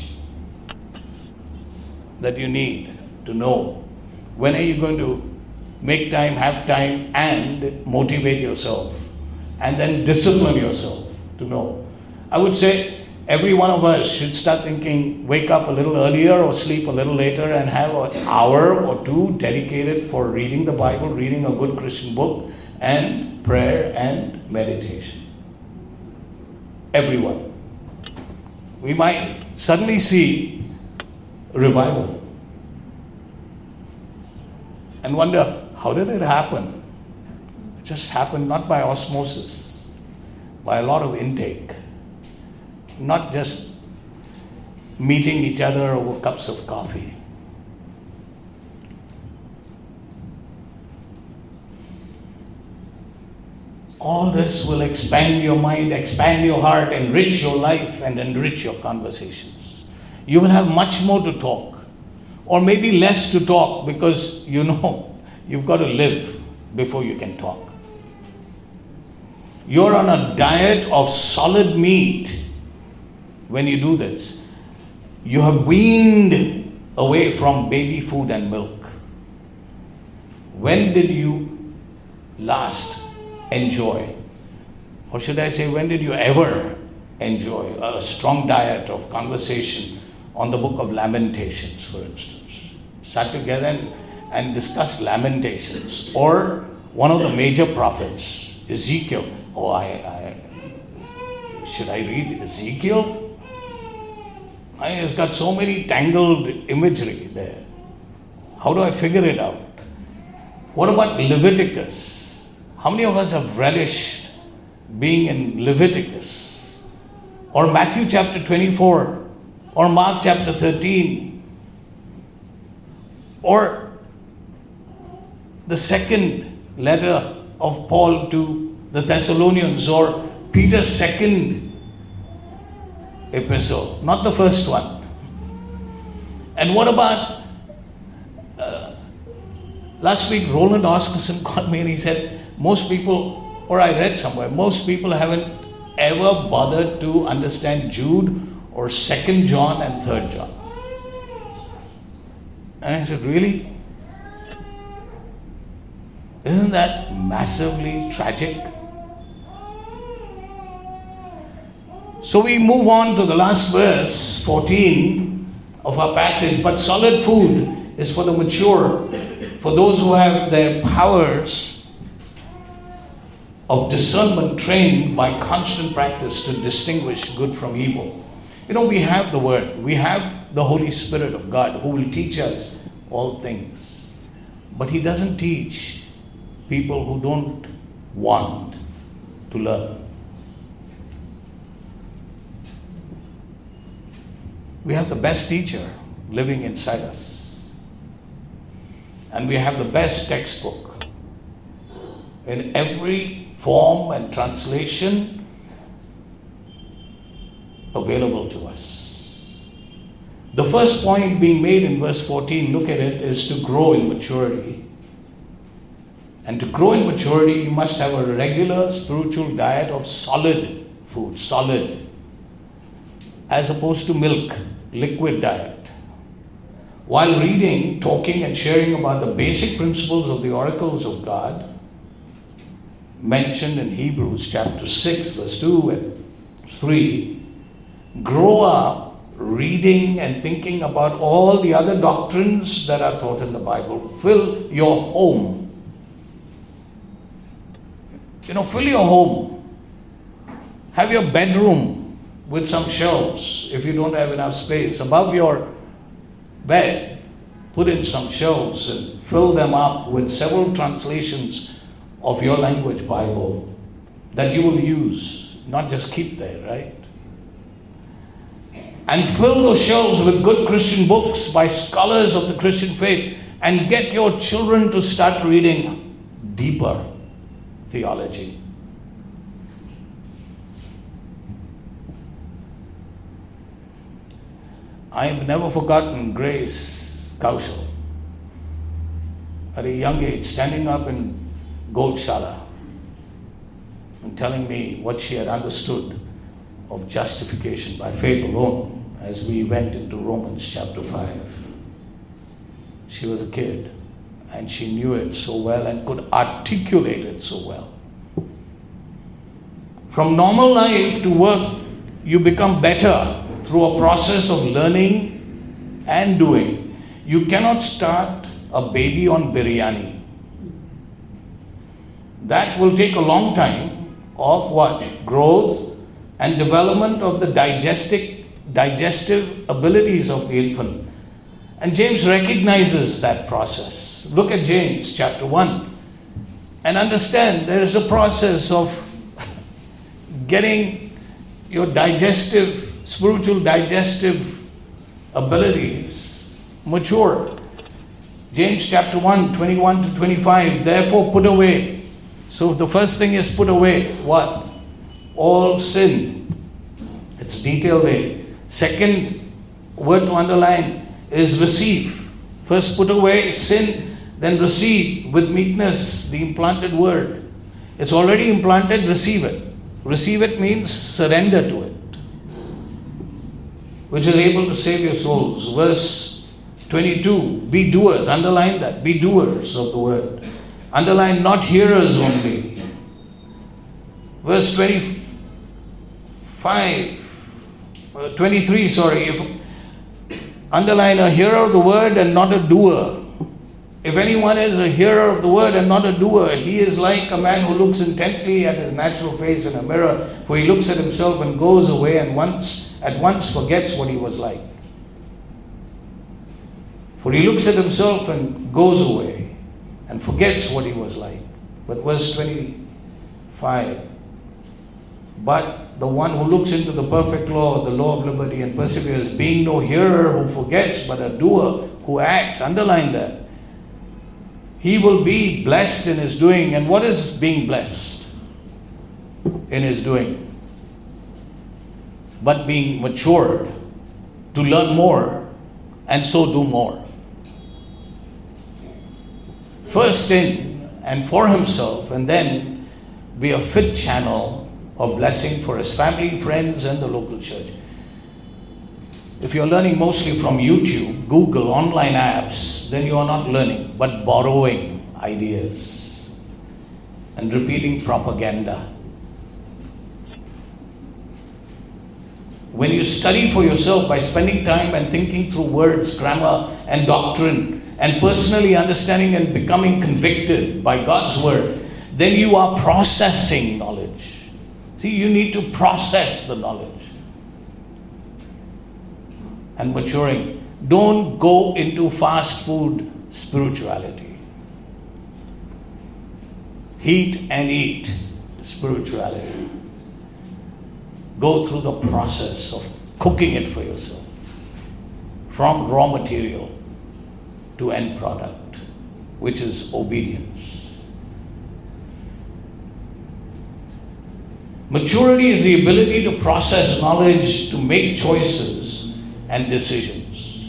that you need to know. When are you going to make time, have time, and motivate yourself, and then discipline yourself to know? I would say every one of us should start thinking, wake up a little earlier or sleep a little later and have an hour or two dedicated for reading the Bible, reading a good Christian book, and prayer and meditation. Everyone. We might suddenly see revival and wonder, how did it happen? It just happened not by osmosis, by a lot of intake, not just meeting each other over cups of coffee. All this will expand your mind, expand your heart, enrich your life, and enrich your conversations. You will have much more to talk, or maybe less to talk, because you know you've got to live before you can talk. You're on a diet of solid meat when you do this. You have weaned away from baby food and milk. When did you last enjoy, or should I say, when did you ever enjoy a strong diet of conversation on the book of Lamentations, for instance? Sat together and, and discussed Lamentations, or one of the major prophets, Ezekiel. Oh, I, I should I read Ezekiel? I, it's got so many tangled imagery there. How do I figure it out? What about Leviticus? How many of us have relished being in Leviticus? Or Matthew chapter twenty-four? Or Mark chapter thirteen? Or the second letter of Paul to the Thessalonians, or Peter's second epistle, not the first one. And what about uh, last week Roland Oscarson called me and he said, most people, or I read somewhere, most people haven't ever bothered to understand Jude or Second John and Third John. And I said, really? Isn't that massively tragic? So we move on to the last verse, fourteen of our passage. But solid food is for the mature, for those who have their powers of discernment trained by constant practice to distinguish good from evil. You know, we have the Word. We have the Holy Spirit of God who will teach us all things. But He doesn't teach people who don't want to learn. We have the best teacher living inside us. And we have the best textbook in every form and translation available to us. The first point being made in verse fourteen, look at it, is to grow in maturity. And to grow in maturity, you must have a regular spiritual diet of solid food, solid, as opposed to milk, liquid diet. While reading, talking, and sharing about the basic principles of the oracles of God, mentioned in Hebrews chapter six, verse two and three, grow up reading and thinking about all the other doctrines that are taught in the Bible. Fill your home. You know, fill your home. Have your bedroom with some shelves if you don't have enough space. Above your bed, put in some shelves and fill them up with several translations of your language Bible that you will use, not just keep there, right? And fill those shelves with good Christian books by scholars of the Christian faith, and get your children to start reading deeper theology. I have never forgotten Grace Kaushal at a young age standing up in Goldshala and telling me what she had understood of justification by faith alone as we went into Romans chapter five. She was a kid and she knew it so well and could articulate it so well. From normal life to work, you become better through a process of learning and doing. You cannot start a baby on biryani. That will take a long time of what? Growth and development of the digestic, digestive abilities of the infant. And James recognizes that process. Look at James chapter one and understand there is a process of getting your digestive, spiritual digestive abilities mature. James chapter one, twenty-one to twenty-five, therefore put away So the first thing is put away what? All sin. It's detailed there. Second word to underline is receive. First put away sin, then receive with meekness the implanted word. It's already implanted, receive it. Receive it means surrender to it, which is able to save your souls. Verse twenty-two, be doers, underline that, be doers of the word. Underline not hearers only. Verse twenty-five, uh, twenty-three, sorry, if, underline a hearer of the word and not a doer. If anyone is a hearer of the word and not a doer, he is like a man who looks intently at his natural face in a mirror, for he looks at himself and goes away and once at once forgets what he was like. For he looks at himself and goes away and forgets what he was like. But verse twenty-five, but the one who looks into the perfect law, the law of liberty, and perseveres, being no hearer who forgets, but a doer who acts, underline that, he will be blessed in his doing. And what is being blessed in his doing? But being matured to learn more and so do more. First in and for himself, and then be a fit channel of blessing for his family, friends, and the local church. If you're learning mostly from YouTube, Google, online apps, then you are not learning, but borrowing ideas and repeating propaganda. When you study for yourself by spending time and thinking through words, grammar, and doctrine, and personally understanding and becoming convicted by God's word, then you are processing knowledge. See, you need to process the knowledge. And maturing. Don't go into fast food spirituality. Heat and eat spirituality. Go through the process of cooking it for yourself. From raw material to end product, which is obedience. Maturity is the ability to process knowledge, to make choices and decisions.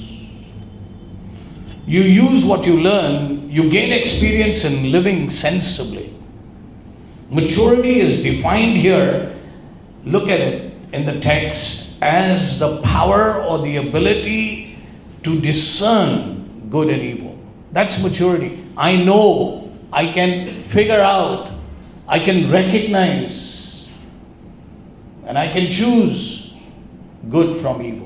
You use what you learn, you gain experience in living sensibly. Maturity is defined here, look at it in the text, as the power or the ability to discern good and evil. That's maturity. I know, I can figure out, I can recognize, and I can choose good from evil.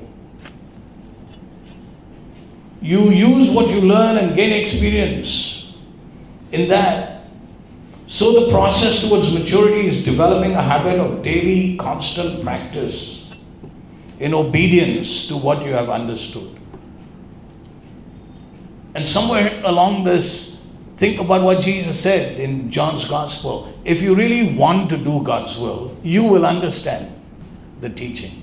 You use what you learn and gain experience in that. So the process towards maturity is developing a habit of daily, constant practice in obedience to what you have understood. And somewhere along this, think about what Jesus said in John's Gospel. If you really want to do God's will, you will understand the teaching.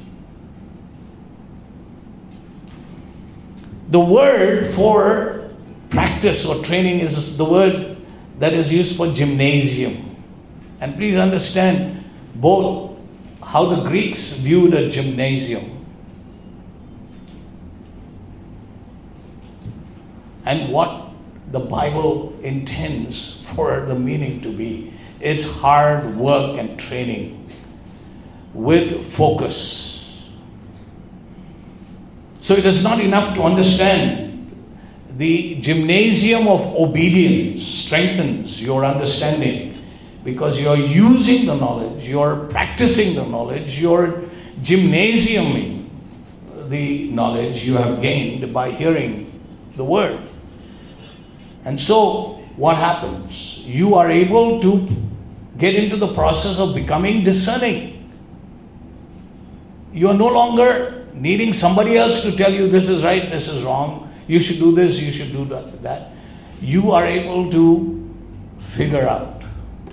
The word for practice or training is the word that is used for gymnasium. And please understand both how the Greeks viewed a gymnasium and what the Bible intends for the meaning to be. It's hard work and training with focus. So it is not enough to understand. The gymnasium of obedience strengthens your understanding because you're using the knowledge, you're practicing the knowledge, you're gymnasiuming the knowledge you have gained by hearing the word. And so what happens? You are able to get into the process of becoming discerning. You are no longer needing somebody else to tell you this is right, this is wrong, you should do this, you should do that. You are able to figure out.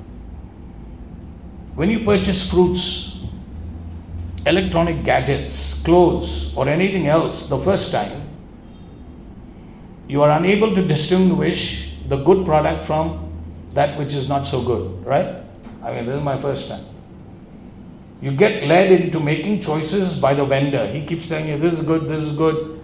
When you purchase fruits, electronic gadgets, clothes, or anything else the first time, you are unable to distinguish the good product from that which is not so good, right? I mean, this is my first time. You get led into making choices by the vendor. He keeps telling you, this is good, this is good.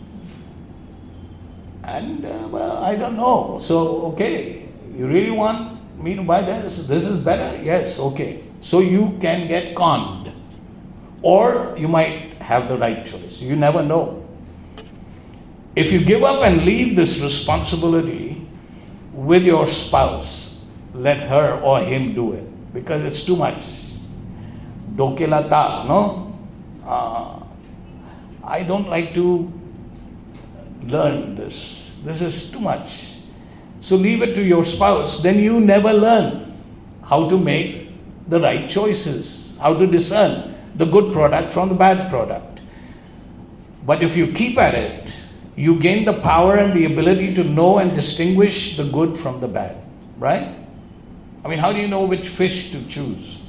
And, uh, well, I don't know. So, okay, you really want me to buy this? This is better? Yes, okay. So you can get conned. Or you might have the right choice. You never know. If you give up and leave this responsibility with your spouse, let her or him do it. Because it's too much. Dokelata, no? Uh, I don't like to learn this. This is too much. So leave it to your spouse. Then you never learn how to make the right choices, how to discern the good product from the bad product. But if you keep at it, you gain the power and the ability to know and distinguish the good from the bad, right? I mean, how do you know which fish to choose?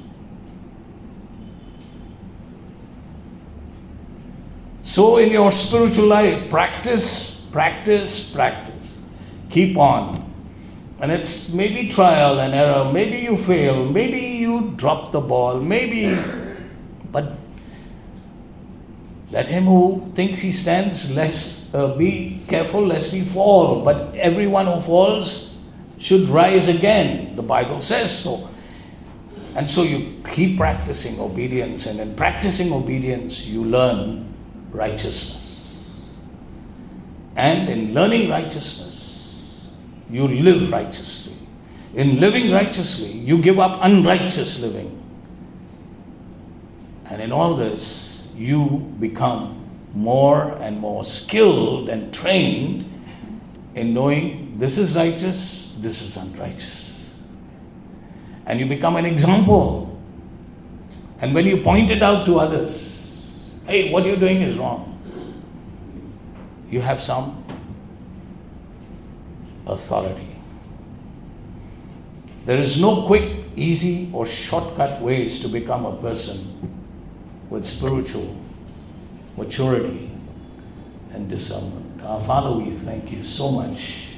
So in your spiritual life, practice, practice, practice. Keep on. And it's maybe trial and error. Maybe you fail. Maybe you drop the ball. Maybe, but let him who thinks he stands lest uh, be careful lest he fall. But everyone who falls should rise again. The Bible says so. And so you keep practicing obedience, and in practicing obedience, you learn righteousness. And in learning righteousness, you live righteously. In living righteously, you give up unrighteous living. And in all this, you become more and more skilled and trained in knowing this is righteous, this is unrighteous. And you become an example. And when you point it out to others, hey, what you're doing is wrong, you have some authority. There is no quick, easy, or shortcut ways to become a person with spiritual maturity and discernment. Our Father, we thank you so much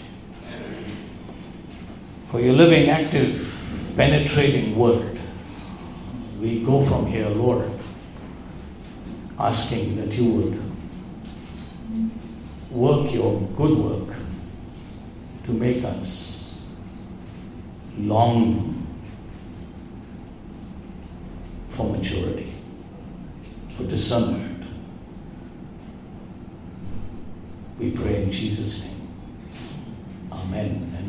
for your living, active, penetrating word. We go from here, Lord, asking that you would work your good work to make us long for maturity, for discernment. We pray in Jesus' name.